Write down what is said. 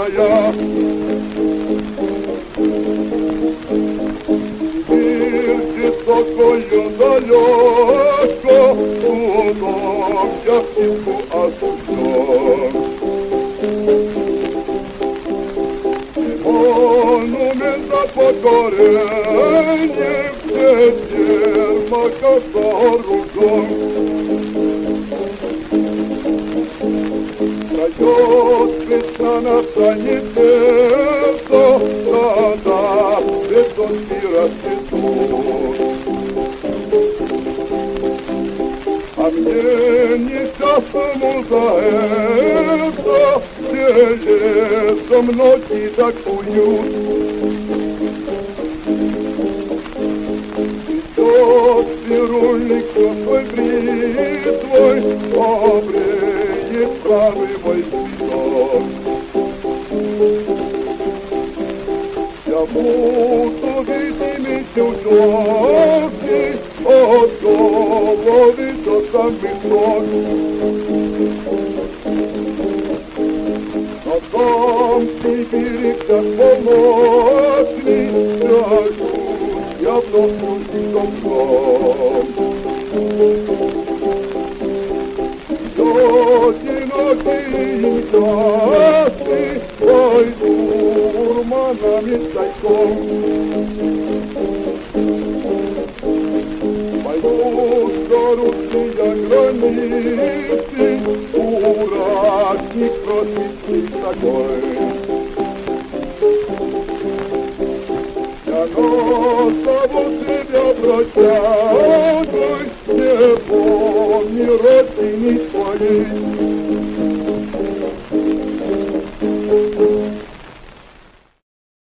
моя. Теперь такое далеко, туда я птицу осужден. Монумента покорения, где Ермака сооружен. Пройдет весна на санитета, тогда цветочки расцветут. А мне несчастному за это, где летом ночи так уют. Идет цирульник со свой бритвой, побреет правый мой цветок. Я буду видимый чудовищ, от головы до самых ног. А там в Сибири как полотни, ляжу я вновь чужим дом. Одинокие часы пойду урманами тайком. Пойду за русские границы, уратник просветлый такой. Я на того себя прощаюсь, не помни родины своей.